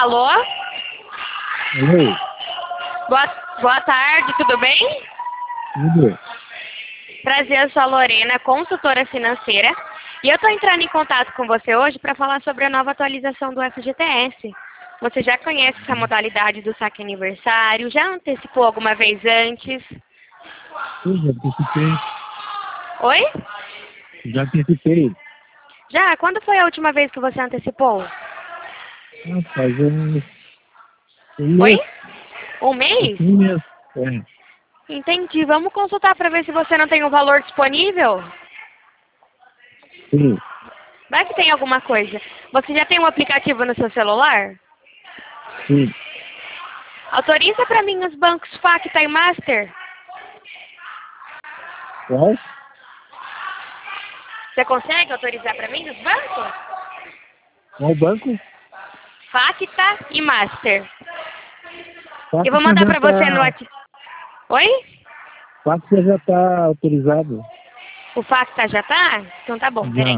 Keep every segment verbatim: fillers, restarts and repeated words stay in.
Alô? Oi, Boa, boa tarde, tudo bem? tudo? Prazer, eu sou a Lorena, consultora financeira. E eu estou entrando em contato com você hoje para falar sobre a nova atualização do F G T S. Você já conhece essa modalidade do saque aniversário? Já antecipou alguma vez antes? Sim, já antecipei. Oi? Já antecipei. Já? Quando foi a última vez que você antecipou? Ah, faz um, um Oi? mês. Um mês? Um mês. É. Entendi. Vamos consultar para ver se você não tem o valor disponível? Sim, Vai que tem alguma coisa. Você já tem um aplicativo no seu celular? sim. Autoriza para mim os bancos Facta e Master. Qual? Você consegue autorizar para mim os bancos? Qual banco? Facta e Master. Facta Eu vou mandar já para você no está. WhatsApp. Oi? Facta já está autorizado. O Facta já tá? Então tá bom, peraí. Já.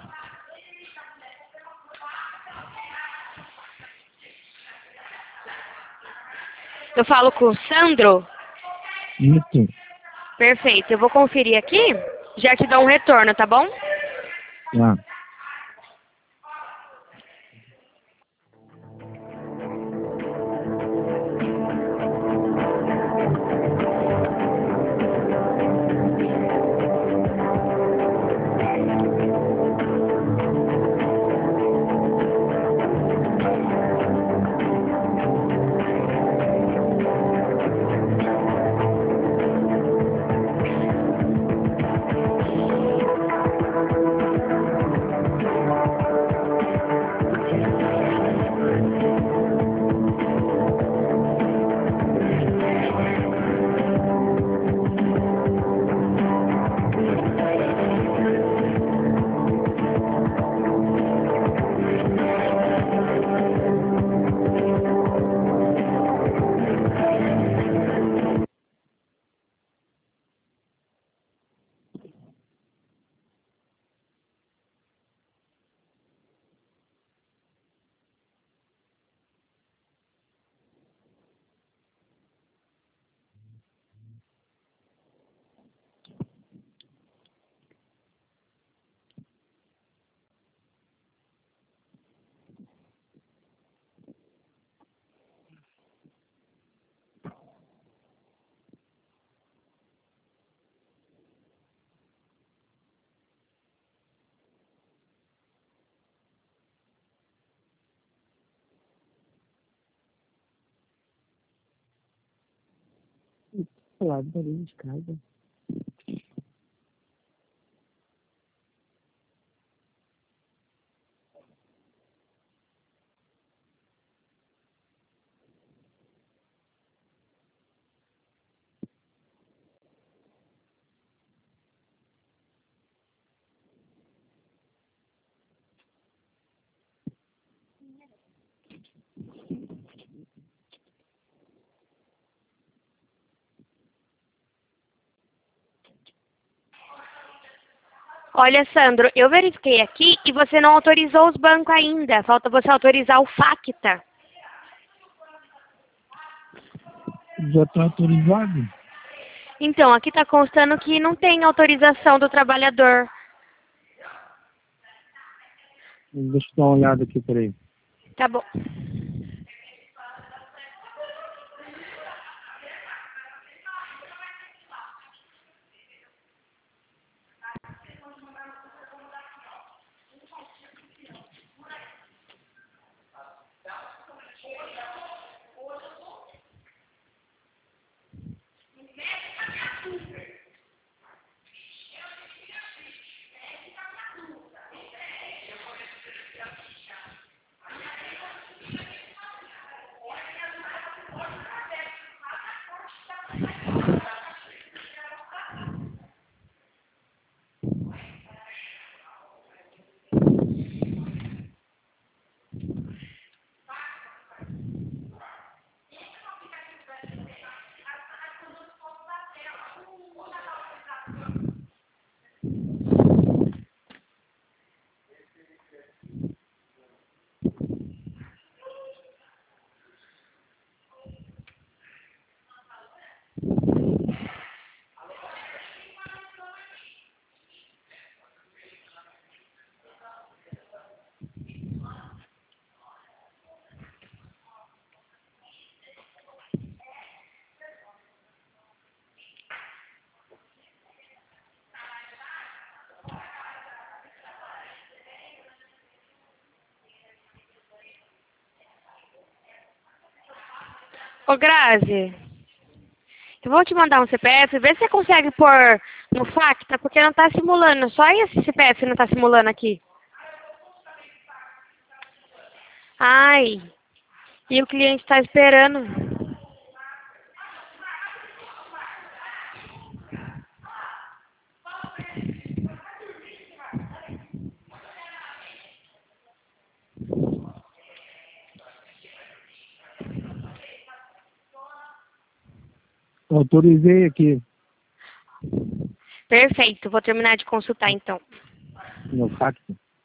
Eu falo com o Sandro? Isso. Perfeito. Eu vou conferir aqui. Já te dou um retorno, tá bom? Tá. Lá do barulho de casa. Olha, Sandro, eu verifiquei aqui e você não autorizou os bancos ainda. Falta você autorizar o Facta. Já está autorizado? Então, aqui está constando que não tem autorização do trabalhador. Deixa eu dar uma olhada aqui, peraí. Tá bom. Ô, Grazi, eu vou te mandar um C P F, vê se você consegue pôr no Facta, porque não tá simulando. Só esse C P F não tá simulando aqui. Ai, e o cliente tá esperando. Autorizei aqui Perfeito, vou terminar de consultar então. no fax.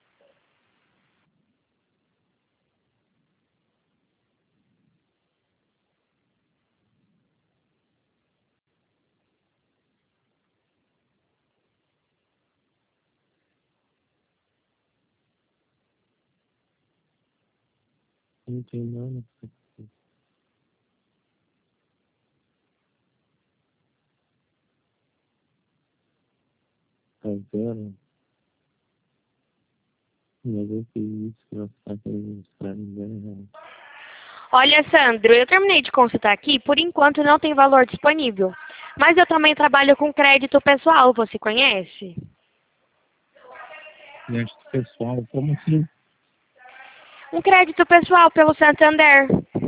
Não tem nada. Tá zero. Mas eu fiz isso, eu faço isso pra ninguém. Olha, Sandro, eu terminei de consultar aqui, por enquanto não tem valor disponível. Mas eu também trabalho com crédito pessoal, você conhece? Crédito pessoal, como assim? Um crédito pessoal pelo Santander.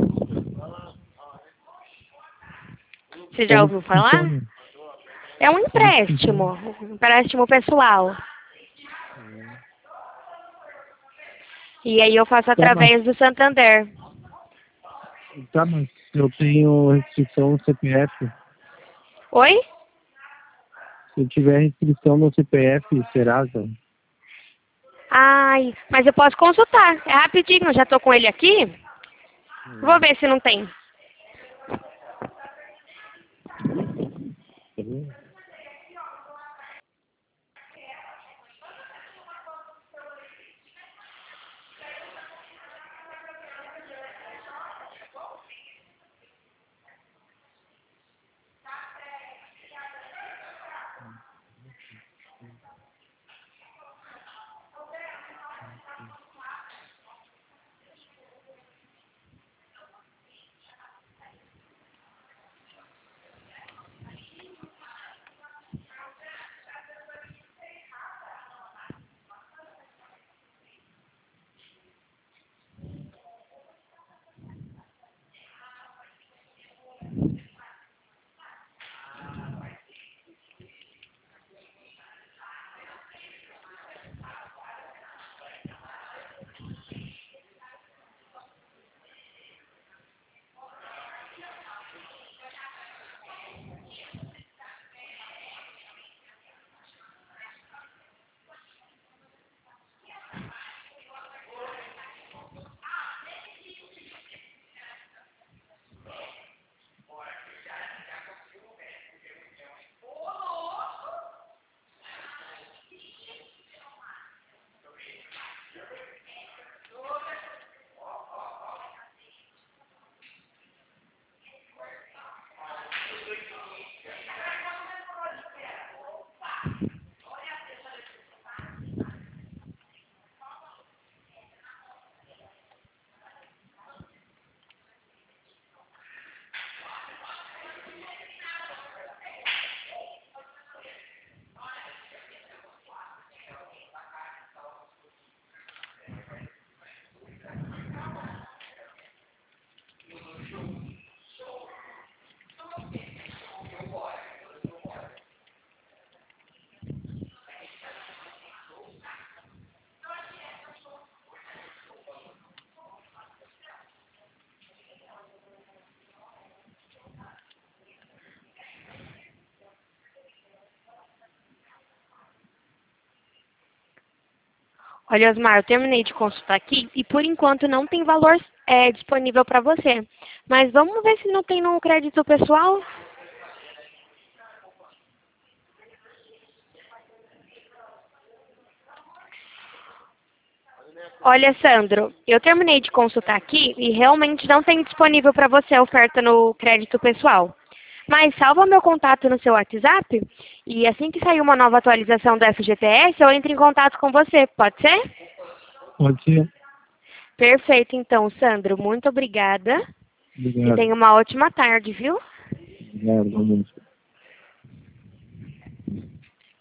Você já Como ouviu que falar? funciona? É um empréstimo, um empréstimo pessoal. E aí eu faço Tá, mas, através do Santander. tá, mas eu tenho restrição no C P F. Oi? Se eu tiver restrição no C P F, será, Zé? Ai, mas eu posso consultar. É rapidinho, eu já tô com ele aqui. Vou ver se não tem. Olha, Osmar, eu terminei de consultar aqui e por enquanto não tem valor é, disponível para você. Mas vamos ver se não tem no crédito pessoal. Olha, Sandro, eu terminei de consultar aqui e realmente não tem disponível para você a oferta no crédito pessoal. Mas salva meu contato no seu WhatsApp e assim que sair uma nova atualização do F G T S, eu entro em contato com você. Pode ser? Pode ser. Perfeito, então, Sandro. Muito obrigada. E Obrigado. tenha uma ótima tarde, viu? Obrigado, vamos.